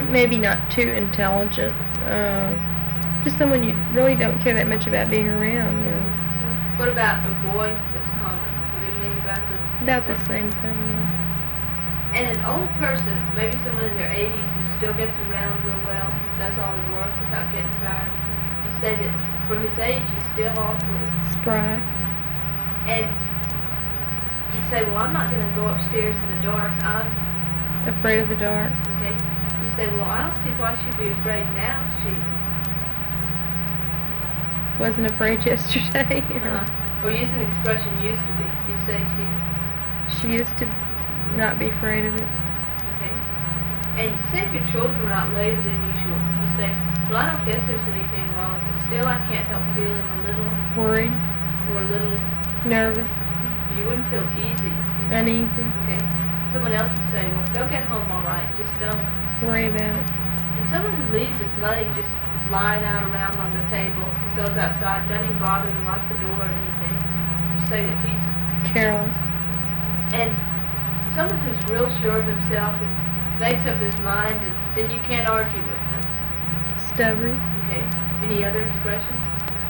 maybe not too intelligent. Just someone you really don't care that much about being around. What about a boy that's common? What do you mean about the... About the same thing. And an old person, maybe someone in their 80s who still gets around real well, does all his work without getting tired. You say that for his age, he's still awfully Spry. And you'd say, well, I'm not going to go upstairs in the dark. I'm Afraid of the dark. okay. You say, well, I don't see why she'd be afraid now. She Wasn't afraid yesterday. or use an expression used to be. You say She used to not be afraid of it. okay. And say if your children are out later than usual, you say, well, I don't guess there's anything wrong, but still I can't help feeling a little Worried. or a little. Nervous. You wouldn't feel easy. Uneasy. Okay. Someone else would say, well, they'll get home all right. Just don't. Worry about it. And someone who leaves his money just lying out around on the table, and goes outside, doesn't even bother to lock the door or anything. You say that he's Careless. and someone who's real sure of himself and makes up his mind, and then you can't argue with him. Stubborn. Okay. Any other expressions?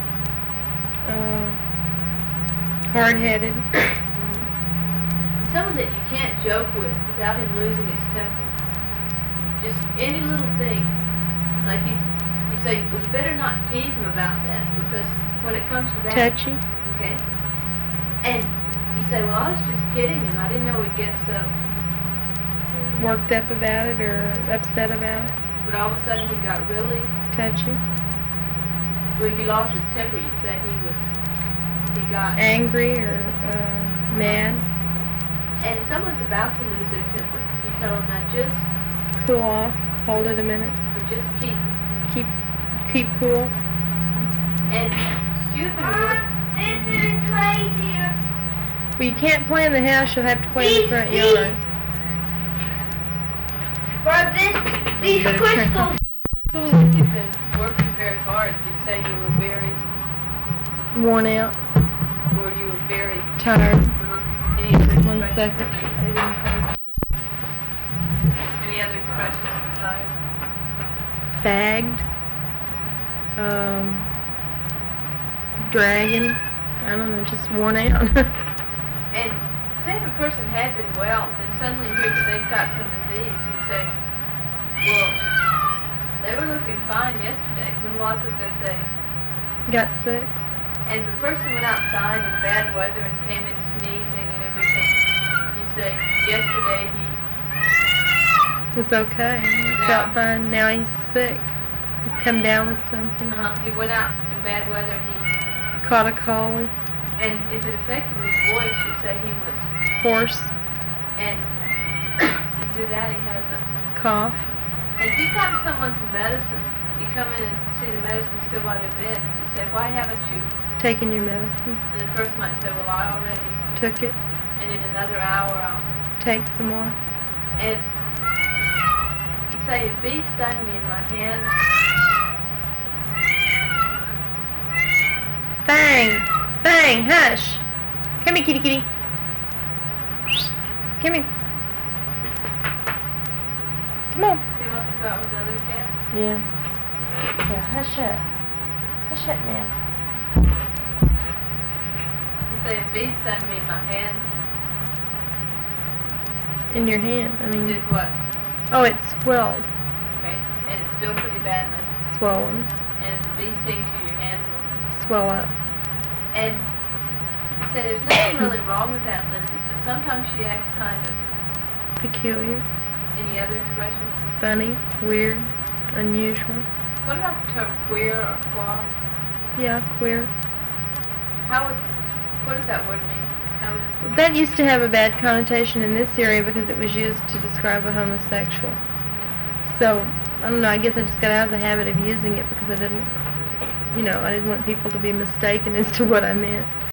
Hard-headed. Someone that you can't joke with without him losing his temper. Just any little thing. Like you say, well, you better not tease him about that, because when it comes to that... Touchy. Okay. And you say, well, I was just kidding him. I didn't know he'd get so... Worked up about it or upset about it. But all of a sudden he got really... Touchy. Well, if he lost his temper, you'd say he got... Angry or mad. And if someone's about to lose their temper, you tell them that just... Cool off. Hold it a minute. Or just keep... Keep cool. And you've been working... This is crazier. Well, you can't play in the house. You'll have to play in the front yard. These Better crystals. You've been working very hard. You say you were very... Worn out. Or you were very... Tired. Any other One expressions? second. Any other expressions? Tired? Fagged. Dragging. I don't know, just worn out. And say if a person had been well, then suddenly hear that they've got some disease, you'd say, well, they were looking fine yesterday. When was it that they... Got sick. And if a person went outside in bad weather and came in sneezing and everything, you say, yesterday he... Was okay. Felt fine. Now he's sick. He's come down with something. He went out in bad weather, Caught a cold. and if it affected his voice, you'd say he was... Horse. And you do that, he has a... Cough. And if you've gotten someone some medicine, you come in and see the medicine still by their bed, you say, why haven't you? Taking your medicine. And the person might say, well, I already... Took it. And in another hour, I'll... Take some more. And you say, a bee stung me in my hand. Fang! Fang! Hush! Come here, kitty kitty. Come here. Come on. You want to go out with the other cat? Yeah. Yeah, hush up. Hush up now. You say, a bee stung me in my hand. In your hand. I mean... Did what? Oh, it's swelled. Okay. And it's still pretty badly. Swollen. And if the bee stings you, your hand will... Swell up. And you say, there's nothing really wrong with that, Lindsay, but sometimes she acts kind of... Peculiar. Any other expressions? Funny. Weird. Unusual. What about the term queer or qua? Yeah, queer. What does that word mean? How would... That used to have a bad connotation in this area because it was used to describe a homosexual. So, I don't know, I guess I just got out of the habit of using it because I didn't want people to be mistaken as to what I meant.